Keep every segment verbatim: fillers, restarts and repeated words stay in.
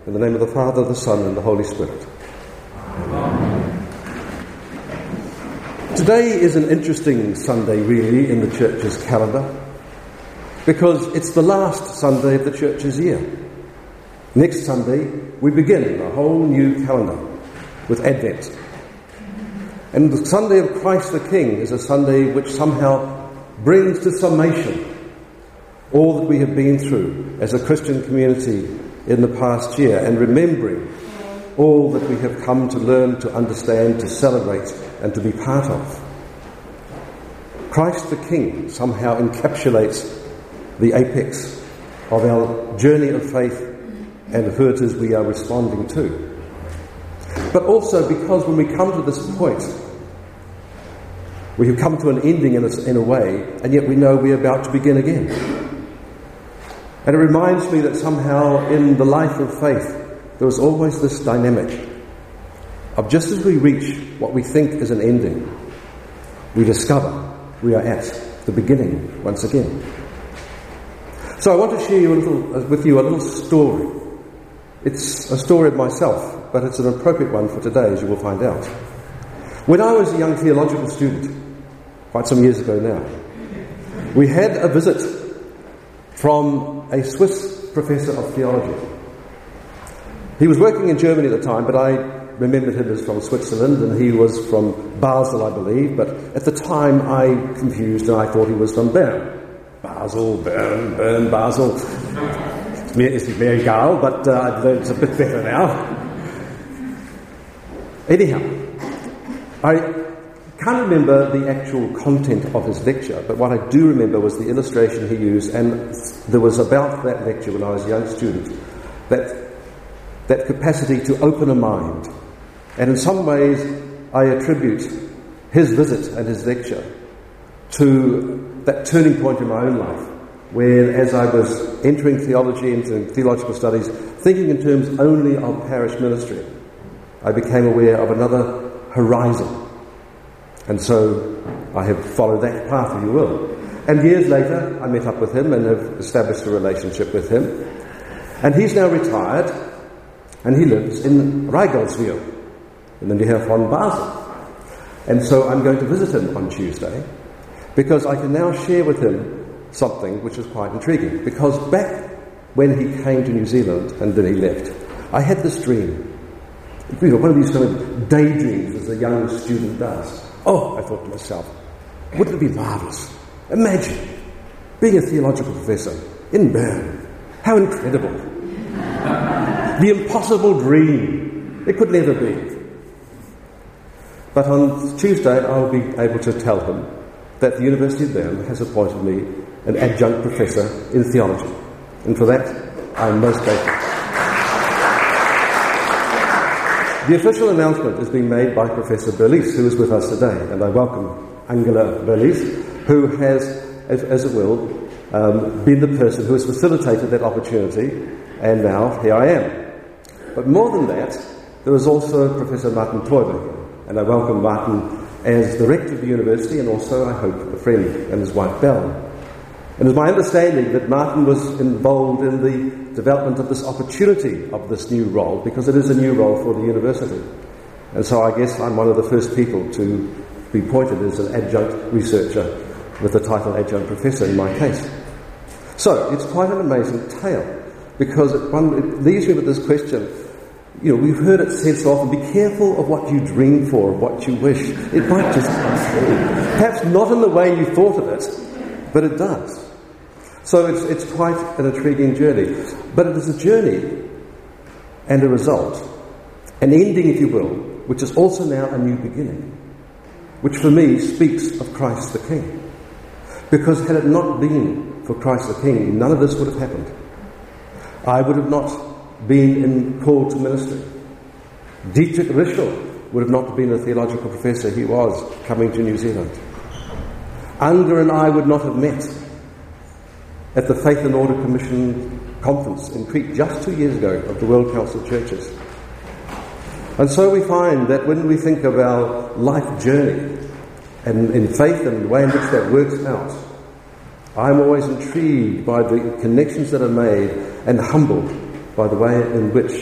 In the name of the Father, the Son, and the Holy Spirit. Amen. Today is an interesting Sunday, really, in the Church's calendar, because it's the last Sunday of the Church's year. Next Sunday, we begin a whole new calendar with Advent. And the Sunday of Christ the King is a Sunday which somehow brings to summation all that we have been through as a Christian community in the past year, and remembering all that we have come to learn, to understand, to celebrate, and to be part of. Christ the King somehow encapsulates the apex of our journey of faith and who it is we are responding to. But also because when we come to this point, we have come to an ending in a, in a way, and yet we know we're about to begin again. And it reminds me that somehow in the life of faith, there is always this dynamic of just as we reach what we think is an ending, we discover we are at the beginning once again. So I want to share you a little, with you a little story. It's a story of myself, but it's an appropriate one for today, as you will find out. When I was a young theological student, quite some years ago now, we had a visit from a Swiss professor of theology. He was working in Germany at the time, but I remembered him as from Switzerland, and he was from Basel, I believe, but at the time I confused and I thought he was from Bern. Basel, Bern, Bern, Basel. It's mir, it's mir egal, but uh, I've learned a bit better now. Anyhow, I can't remember the actual content of his lecture, but what I do remember was the illustration he used, and there was about that lecture when I was a young student, that, that capacity to open a mind. And in some ways, I attribute his visit and his lecture to that turning point in my own life, where as I was entering theology, into theological studies, thinking in terms only of parish ministry, I became aware of another horizon. And so I have followed that path, if you will. And years later, I met up with him and have established a relationship with him. And he's now retired, and he lives in Reigelswil, in the near von Basel. And so I'm going to visit him on Tuesday, because I can now share with him something which is quite intriguing. Because back when he came to New Zealand and then he left, I had this dream. You know, one of these kind of daydreams as a young student does. Oh, I thought to myself, wouldn't it be marvellous? Imagine being a theological professor in Bern. How incredible. The impossible dream. It could never be. But on Tuesday, I'll be able to tell him that the University of Bern has appointed me an adjunct professor in theology. And for that, I'm most grateful. The official announcement is being made by Professor Berlies, who is with us today, and I welcome Angela Berlies, who has, as, as it will, um, been the person who has facilitated that opportunity, and now here I am. But more than that, there is also Professor Martin Teuber here, and I welcome Martin as the rector of the university, and also, I hope, a friend, and his wife Belle. And it's my understanding that Martin was involved in the development of this opportunity of this new role, because it is a new role for the university. And so I guess I'm one of the first people to be appointed as an adjunct researcher with the title adjunct professor in my case. So it's quite an amazing tale, because it, one, it leaves me with this question. You know, we've heard it said so often, be careful of what you dream for, of what you wish. It might just come true. Perhaps not in the way you thought of it, but it does. So it's, it's quite an intriguing journey. But it is a journey and a result, an ending, if you will, which is also now a new beginning, which for me speaks of Christ the King. Because had it not been for Christ the King, none of this would have happened. I would have not been in called to ministry. Dietrich Rischel would have not been the theological professor he was coming to New Zealand. Unger and I would not have met at the Faith and Order Commission conference in Crete just two years ago of the World Council of Churches. And so we find that when we think of our life journey and in faith and the way in which that works out, I'm always intrigued by the connections that are made and humbled by the way in which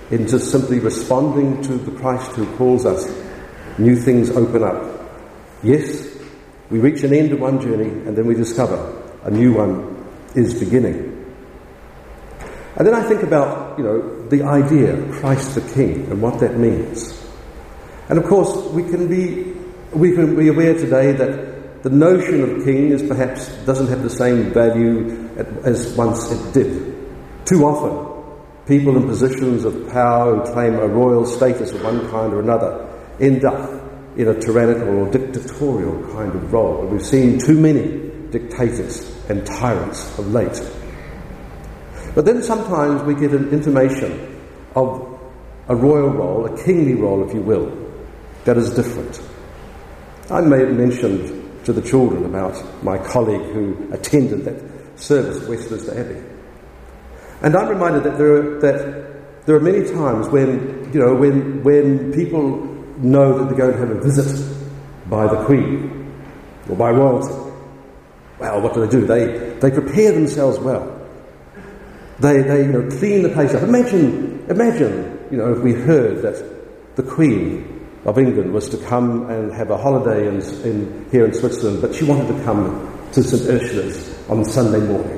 in just simply responding to the Christ who calls us, new things open up. Yes, we reach an end of one journey and then we discover a new one is beginning. And then I think about, you know, the idea, Christ the King, and what that means. And of course, we can be we can be aware today that the notion of king is perhaps doesn't have the same value as once it did. Too often, people in positions of power who claim a royal status of one kind or another end up in a tyrannical or dictatorial kind of role. And we've seen too many dictators and tyrants of late. But then sometimes we get an intimation of a royal role, a kingly role, if you will, that is different. I may have mentioned to the children about my colleague who attended that service at Westminster Abbey. And I'm reminded that there are, that there are many times when, you know, when, when people know that they're going to have a visit by the Queen or by royalty. Well, what do they do? They, they prepare themselves well. They, they, you know, clean the place up. Imagine, imagine, you know, if we heard that the Queen of England was to come and have a holiday in, in here in Switzerland, but she wanted to come to Saint Ursula's on Sunday morning.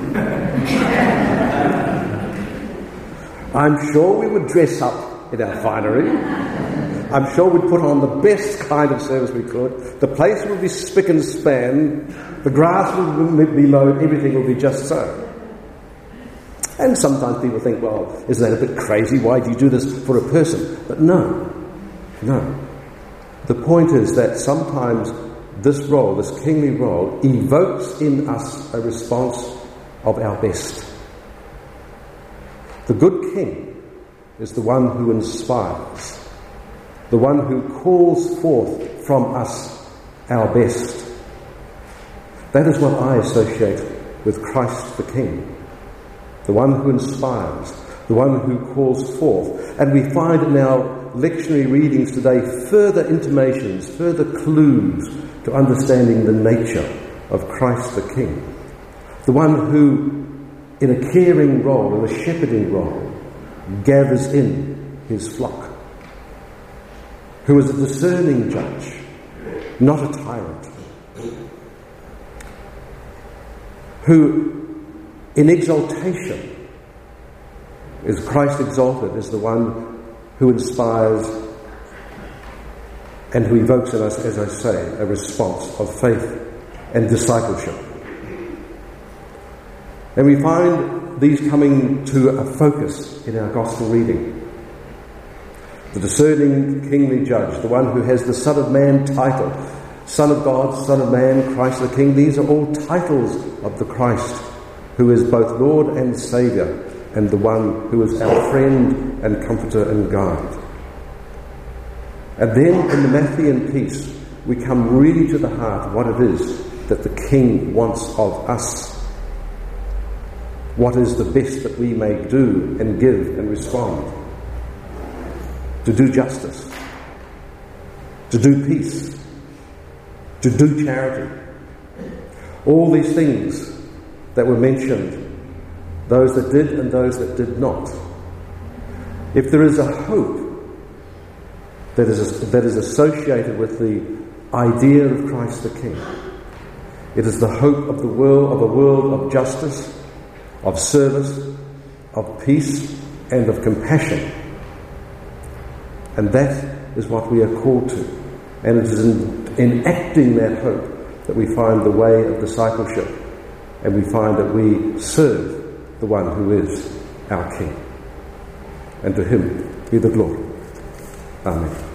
I'm sure we would dress up in our finery. I'm sure we'd put on the best kind of service we could. The place would be spick and span. The grass would be mowed. Everything would be just so. And sometimes people think, well, isn't that a bit crazy? Why do you do this for a person? But no, no. The point is that sometimes this role, this kingly role, evokes in us a response of our best. The good king is the one who inspires, the one who calls forth from us our best. That is what I associate with Christ the King. The one who inspires, the one who calls forth. And we find in our lectionary readings today further intimations, further clues to understanding the nature of Christ the King. The one who, in a caring role, in a shepherding role, gathers in his flock. Who is a discerning judge, not a tyrant. Who, in exaltation, is Christ exalted, is the one who inspires and who evokes in us, as I say, a response of faith and discipleship. And we find these coming to a focus in our gospel reading. The discerning kingly judge, the one who has the Son of Man title, Son of God, Son of Man, Christ the King. These are all titles of the Christ who is both Lord and Saviour, and the one who is our friend and comforter and guide. And then in the Matthean piece, we come really to the heart of what it is that the King wants of us. What is the best that we may do and give and respond? To do justice, to do peace, to do charity. All these things that were mentioned, those that did and those that did not. If there is a hope that is, that is associated with the idea of Christ the King, it is the hope of the world, of a world of justice, of service, of peace, and of compassion. And that is what we are called to. And it is in enacting that hope that we find the way of discipleship, and we find that we serve the one who is our King. And to him be the glory. Amen.